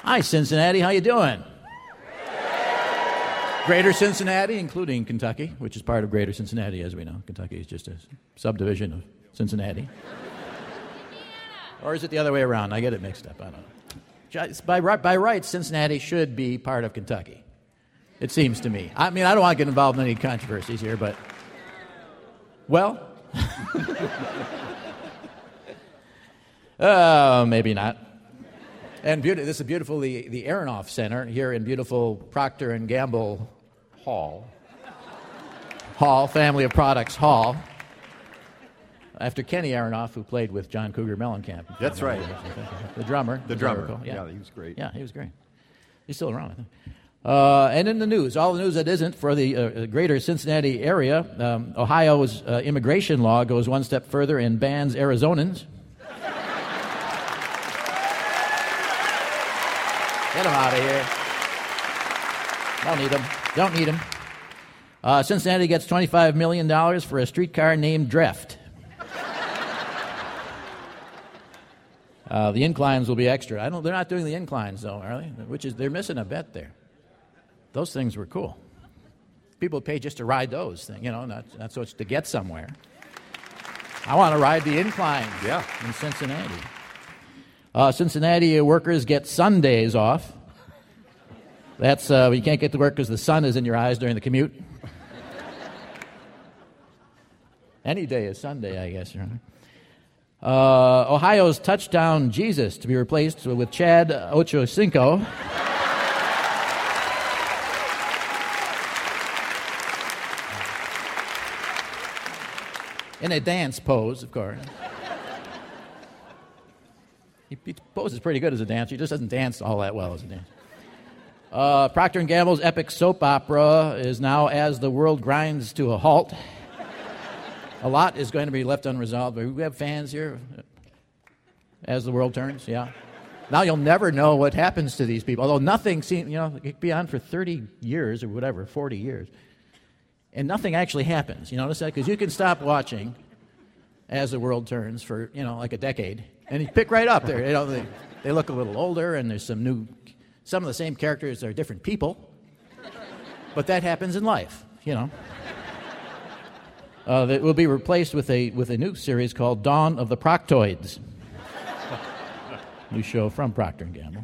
Hi, Cincinnati. How you doing? Greater Cincinnati, including Kentucky, which is part of Greater Cincinnati, as we know. Kentucky is just a subdivision of Cincinnati. Or is it the other way around? I get it mixed up. I don't know. By rights, Cincinnati should be part of Kentucky. It seems to me. I mean, I don't want to get involved in any controversies here, but... Well... maybe not. And this is beautiful, the Aronoff Center here in beautiful Procter & Gamble Hall, Family of Products Hall, after Kenny Aronoff, who played with John Cougar Mellencamp. That's right. The drummer. Yeah, he was great. Yeah, he was great. He's still around, I think. And in the news, all the news that isn't for the greater Cincinnati area, Ohio's immigration law goes one step further and bans Arizonans. Get them out of here. Don't need them. Cincinnati gets $25 million for a streetcar named Dreft. The inclines will be extra. They're not doing the inclines, though, are they? They're missing a bet there. Those things were cool. People pay just to ride those things, not so much to get somewhere. I want to ride the inclines in Cincinnati. Cincinnati workers get Sundays off. That's you can't get to work because the sun is in your eyes during the commute. Any day is Sunday, I guess. Ohio's touchdown Jesus to be replaced with Chad Ochocinco. In a dance pose, of course. He poses pretty good as a dancer. He just doesn't dance all that well as a dancer. Procter & Gamble's epic soap opera is now As the World Grinds to a Halt. A lot is going to be left unresolved. We have fans here. As the World Turns, yeah. Now you'll never know what happens to these people. Although nothing seems, it could be on for 30 years or whatever, 40 years. And nothing actually happens. You notice that? Because you can stop watching As the World Turns for, like a decade. And you pick right up there. They look a little older, and there's some of the same characters are different people. But that happens in life, That will be replaced with a new series called Dawn of the Proctoids. New show from Procter & Gamble.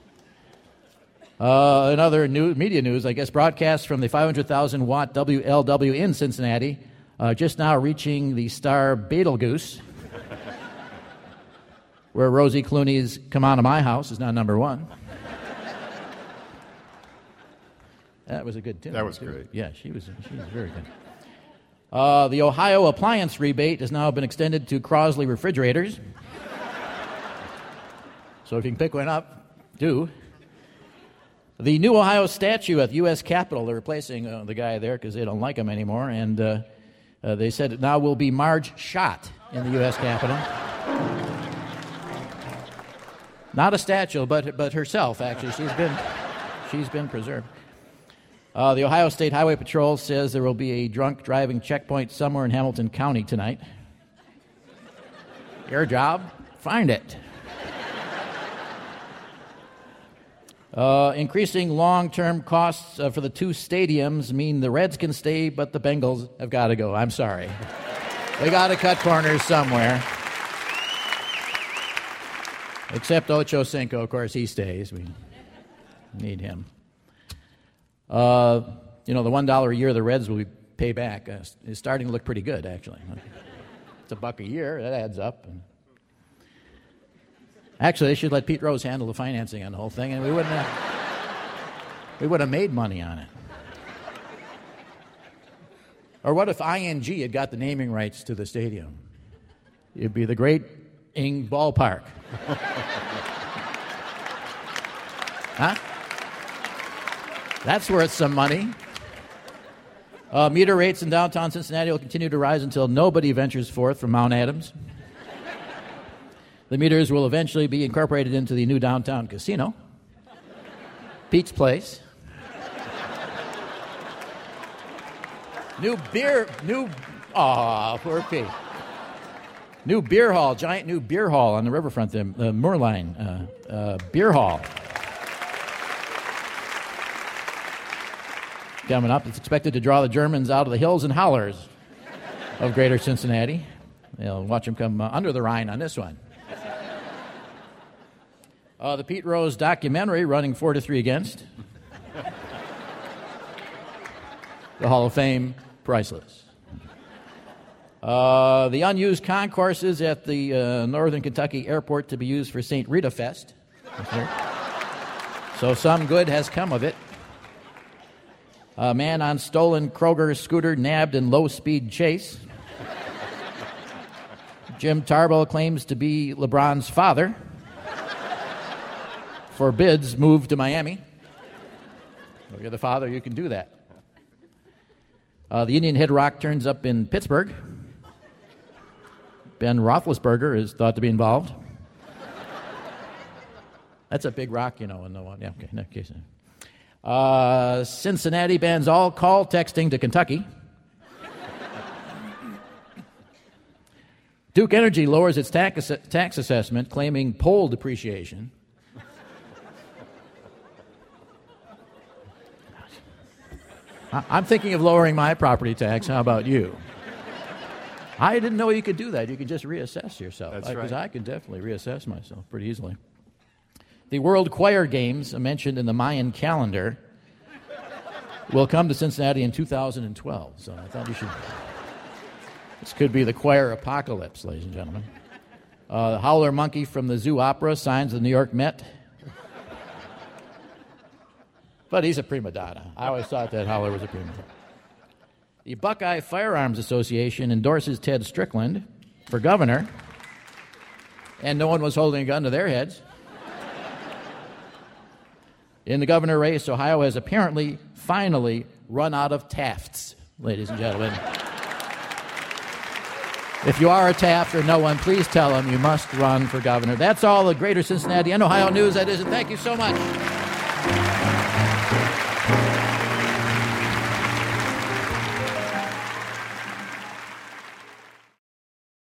Another media news, I guess, broadcast from the 500,000-watt WLW in Cincinnati, just now reaching the star Betelgeuse, where Rosie Clooney's Come On to My House is now number one. That was a good tune. That was great. Yeah, she was very good. The Ohio appliance rebate has now been extended to Crosley refrigerators. So if you can pick one up, do. The new Ohio statue at the U.S. Capitol, they're replacing the guy there because they don't like him anymore, and they said it now will be Marge Schott in the U.S. Capitol. Not a statue, but herself, actually. She's been preserved. The Ohio State Highway Patrol says there will be a drunk driving checkpoint somewhere in Hamilton County tonight. Your job? Find it. Increasing long-term costs for the two stadiums mean the Reds can stay, but the Bengals have got to go. I'm sorry. They got to cut corners somewhere. Except Ochocinco, of course, he stays. We need him. The $1 a year the Reds will pay back is starting to look pretty good, actually. It's $1 a year. That adds up. Actually, they should let Pete Rose handle the financing on the whole thing, and we would have made money on it. Or what if ING had got the naming rights to the stadium? It'd be the Great Ing Ballpark. Huh? That's worth some money. Meter rates in downtown Cincinnati will continue to rise until nobody ventures forth from Mount Adams. The meters will eventually be incorporated into the new downtown casino, Pete's Place. Poor Pete. New beer hall, giant new beer hall on the riverfront there, Moorline Beer Hall. coming up. It's expected to draw the Germans out of the hills and hollers of greater Cincinnati. They'll watch them come under the Rhine on this one. The Pete Rose documentary, running 4-3 against. The Hall of Fame, priceless. The unused concourses at the Northern Kentucky Airport to be used for St. Rita Fest. So some good has come of it. A man on stolen Kroger scooter nabbed in low-speed chase. Jim Tarbell claims to be LeBron's father. Forbids move to Miami. If you're the father, you can do that. The Indian Head Rock turns up in Pittsburgh. Ben Roethlisberger is thought to be involved. That's a big rock, in the one. Yeah, okay, in that case. Cincinnati bans all call texting to Kentucky. Duke Energy lowers its tax assessment, claiming pole depreciation. I'm thinking of lowering my property tax. How about you? I didn't know you could do that. You could just reassess yourself. That's right. Because I could definitely reassess myself pretty easily. The World Choir Games, mentioned in the Mayan calendar, will come to Cincinnati in 2012. So I thought you should... This could be the choir apocalypse, ladies and gentlemen. The Howler Monkey from the Zoo Opera signs the New York Met. But he's a prima donna. I always thought that Howler was a prima donna. The Buckeye Firearms Association endorses Ted Strickland for governor, and no one was holding a gun to their heads. In the governor race, Ohio has apparently, finally, run out of Tafts, ladies and gentlemen. If you are a Taft or no one, please tell them you must run for governor. That's all the Greater Cincinnati and Ohio news that is, and thank you so much.